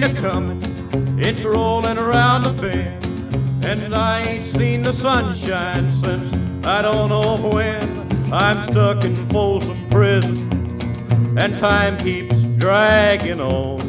a-comin', it's rollin' around the bend, and I ain't seen the sunshine since I don't know when. I'm stuck in Folsom Prison, and time keeps dragging on.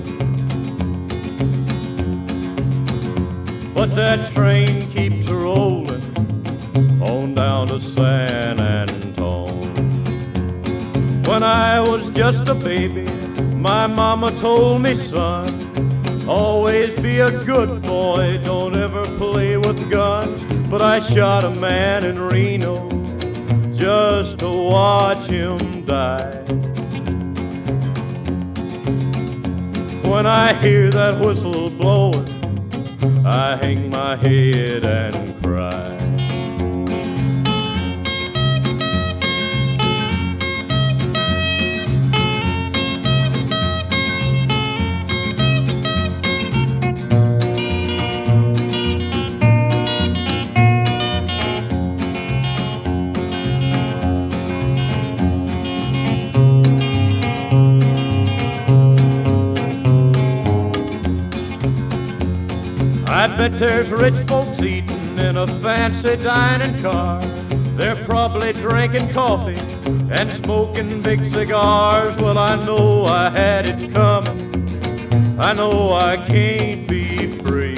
But that train keeps rollin' on down to San Antone. When I was just a baby, my mama told me, son, always be a good boy, don't ever play with guns. But I shot a man in Reno just to watch him die. When I hear that whistle blowing, I hang my head and cry. I bet there's rich folks eating in a fancy dining car. They're probably drinking coffee and smoking big cigars. Well, I know I had it coming. I know I can't be free.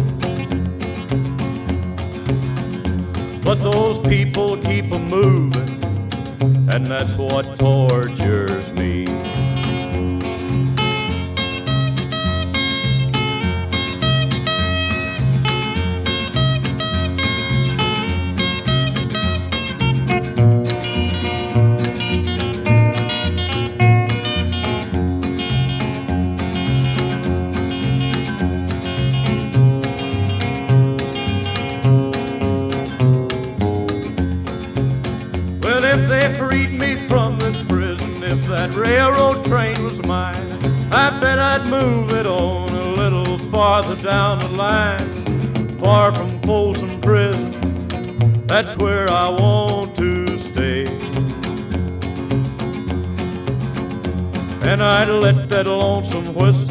But those people keep a moving, and that's what tortures me. If they freed me from this prison, if that railroad train was mine, I bet I'd move it on a little farther down the line, far from Folsom Prison. That's where I want to stay. And I'd let that lonesome whistle